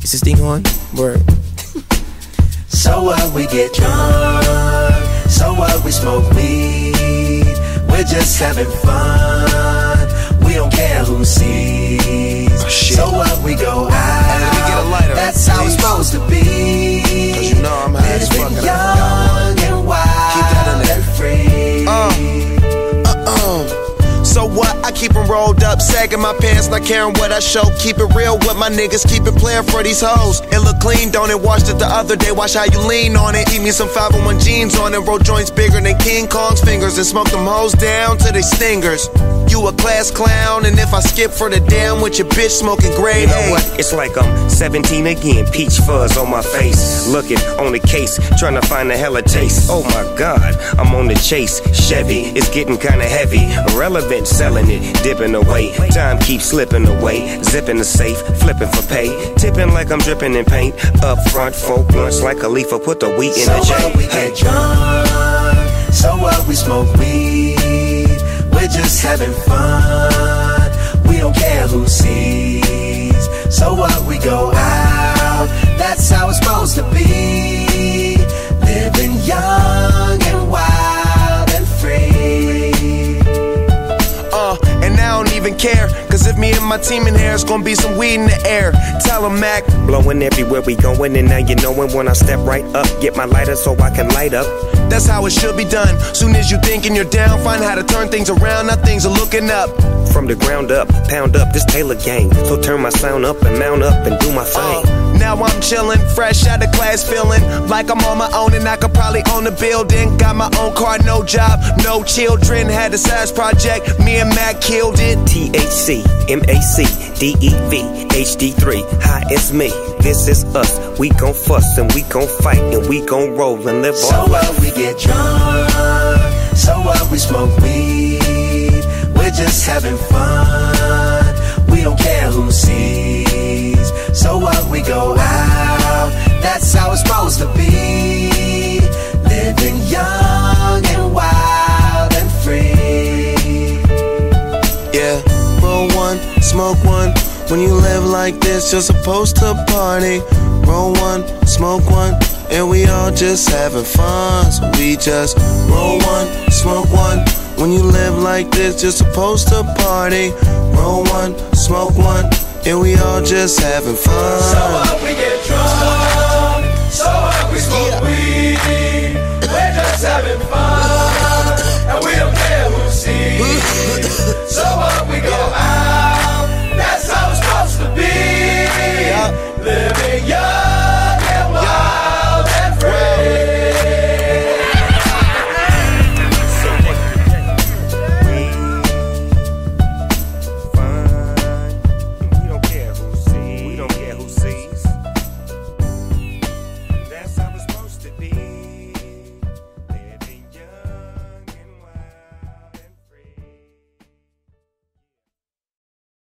Is this thing on? Word. So what, we get drunk. So what, we smoke weed. We're just having fun. We don't care who sees. Oh, shit. So what, we go out. Let me get a lighter, that's how it's supposed to be. Cause you know I'm high as fuck. Living young and wild and free. So what? I keep them rolled up, sagging my pants, not caring what I show. Keep it real with my niggas, keep it playing for these hoes. It look clean, don't it? Washed it the other day, watch how you lean on it. Eat me some 501 jeans on it, roll joints bigger than King Kong's fingers, and smoke them hoes down to they stingers. You a class clown, and if I skip for the damn with your bitch smoking grade You know what? It's like I'm 17 again, peach fuzz on my face. Looking on the case, trying to find a hella taste. Oh my God, I'm on the chase. Chevy, it's getting kinda heavy. Irrelevant, selling it, dipping away. Time keeps slipping away. Zipping the safe, flipping for pay. Tipping like I'm dripping in paint. Up front, 4 blunts like a leaf, put the wheat in the So J. what, we get drunk. So what, we smoke weed. We're just having fun. We don't care who sees. So what, we go out. That's how it's supposed to be. Living young and wild and free. And I don't even care, cause if me and my team in here, it's gonna be some weed in the air. Tell 'em, Mac. Blowing everywhere we going, and now you knowin' when I step right up. Get my lighter so I can light up. That's how it should be done. Soon as you thinking you're down, find how to turn things around. Now things are looking up. From the ground up, pound up this Taylor gang. So turn my sound up and mount up and do my thing. Now I'm chillin', fresh out of class, feeling like I'm on my own and I could probably own a building. Got my own car, no job, no children. Had a size project, me and Mac killed it. THC, MAC, DEV, HD3. Hi, it's me. This is us. We gon' fuss and we gon' fight and we gon' roll and live so our life. So what, we get drunk. So what, we smoke weed. We're just having fun. We don't care who sees. So what, we go out. That's how it's supposed to be. Living young and wild and free. Yeah, roll one, smoke one. When you live like this, you're supposed to party. Roll one, smoke one, and we all just having fun. So we just roll one, smoke one. When you live like this, you're supposed to party. Roll one, smoke one, and we all just having fun. So what, we get drunk. So what, we smoke weed. We're just having fun, and we don't care who sees. So what, we go out.